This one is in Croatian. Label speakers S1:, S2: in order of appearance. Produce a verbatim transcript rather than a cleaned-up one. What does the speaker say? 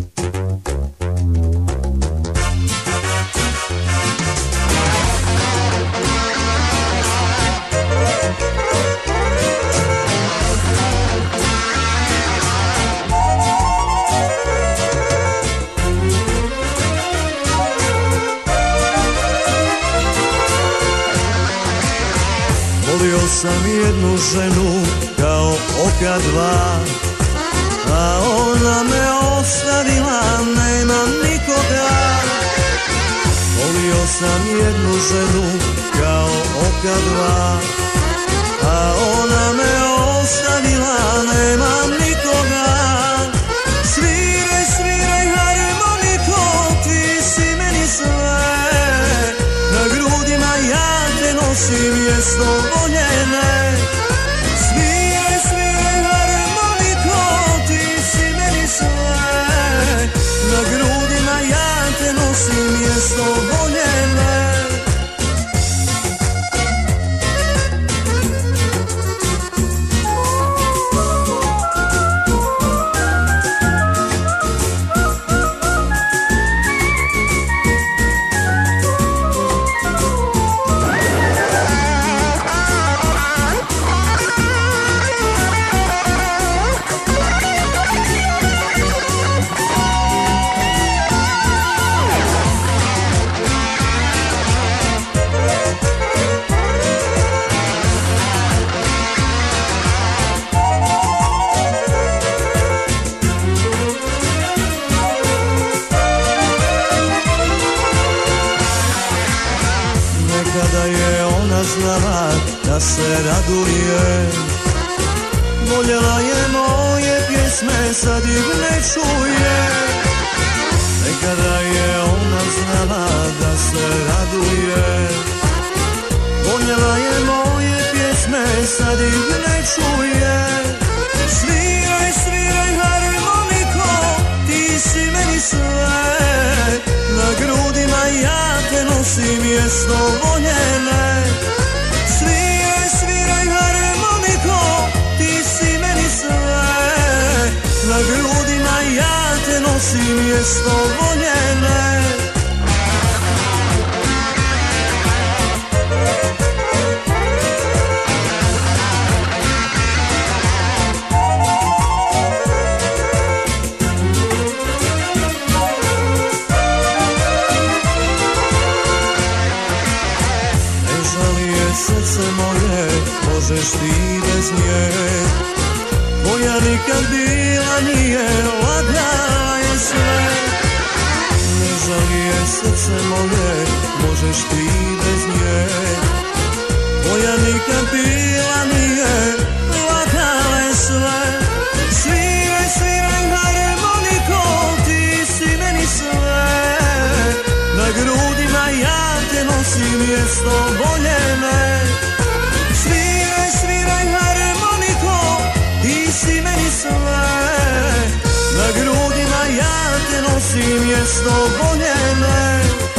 S1: Volio sam jednu ženu kao oka dva, a ona me ostavila, nema nikoga. Volio sam jednu ženu kao oka dva, a ona me ostavila, nema nikoga. Sviraj, sviraj harmoniko, ti si meni sve, na grudima ja te nosim mjesto voljene. Sviraj, sviraj harmoniko, ti si meni sve, na grudima ja te nosim mjesto voljene. Kada je ona znala da se raduje, voljela je moje pjesme, sad ih ne čuje. Nekada je ona znala da se raduje, voljela je moje pjesme, sad ih ne čuje. Sviraj, sviraj harmoniko, ti si meni sve, na grudima ja te nosim mjesto voljene. Sviraj, sviraj harmoniko, ti si meni sve, na grudima ja te nosim mjesto voljene. Srce moje, možeš ti bez nje, koja nikad bila nije, lagala je sve. Ne žali je srce moje, možeš ti bez nje, koja nikad bila nije, lagala je sve. Sviraj, sviraj harmoniko, ti si meni sve, na grudima ja te nosim mjesto voljene. Sviraj, sviraj harmoniko, ti si meni sve, na grudima ja te nosim mjesto voljene.